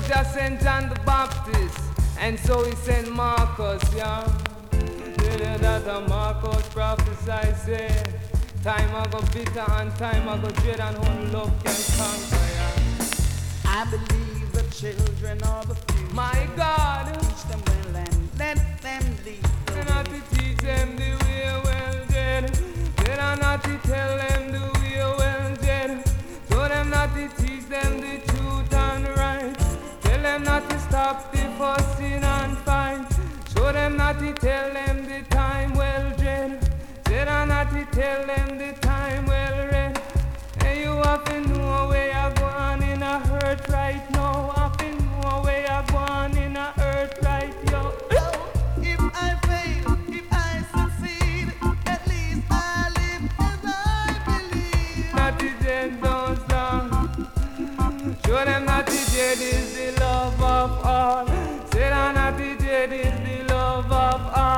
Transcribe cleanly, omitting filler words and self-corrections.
Jah sent John the Baptist, and so he sent Marcus, yeah. That Marcus prophesied, say, time I go bitter and time I go dread, and only love can conquer, yeah. I believe the children of the future. My God, teach them well and let them lead. They not to teach them the way well, dead. They are not to tell them the way well, dead. Show them not to teach them the truth and right. Tell them not to stop the fussing and fight. Show them not to tell them the time well, dread. They are not to tell them the time well, read. And you have to know where you're going in a hurt right now. Have to know where you're going in a hurt right, yo. If I fail, if I succeed, at least I live as I believe. Not the dead don't stop. Show them not the dead is the love of all. Say that not the dead is the love of all.